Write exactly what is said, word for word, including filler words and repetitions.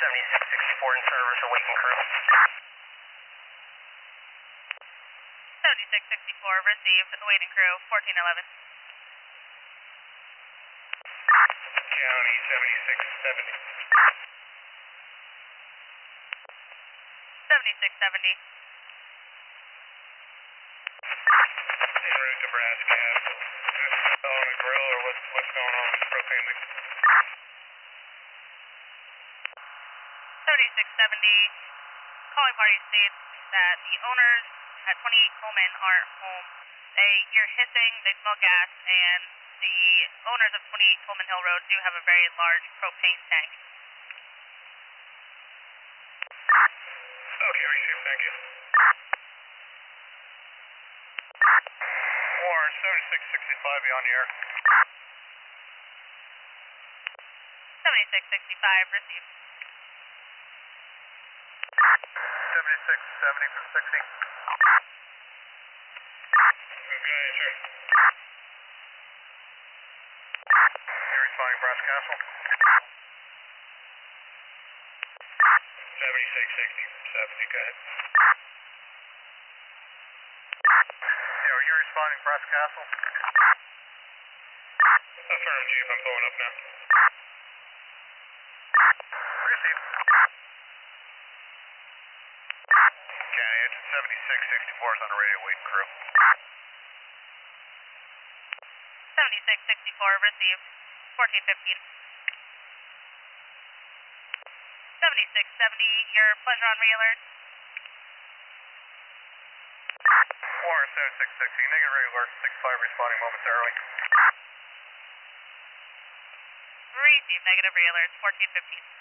seventy-six sixty-four in service, awaken crew. seventy-six sixty-four, received, awaiting crew, fourteen eleven. County seventy-six seventy. seventy-six seventy. En route to Brass Castle. On a grill or what's, what's going on with propane leak? seventy-six seventy, calling party states that the owners at twenty-eight Coleman aren't home. They hear hissing, they smell gas, and the owners of twenty-eight Coleman Hill Road do have a very large propane tank. Okay, received, thank you. Warren, seventy-six sixty-five, beyond the air. seventy-six sixty-five, received. seventy-six seventy from sixty. Okay, sir. You're responding, Brass Castle? seventy-six sixty from seventy, go ahead. Yeah, are you responding, Brass Castle? Affirm, Chief, I'm pulling up now. Received. County engine seventy-six sixty-four is on the radio, waiting crew. seventy-six sixty-four, received, fourteen fifteen. seventy-six seventy, your pleasure on re-alert. Warren, seventy-six sixty, negative radio alert, six five responding momentarily. Received, negative re-alert, fourteen fifteen.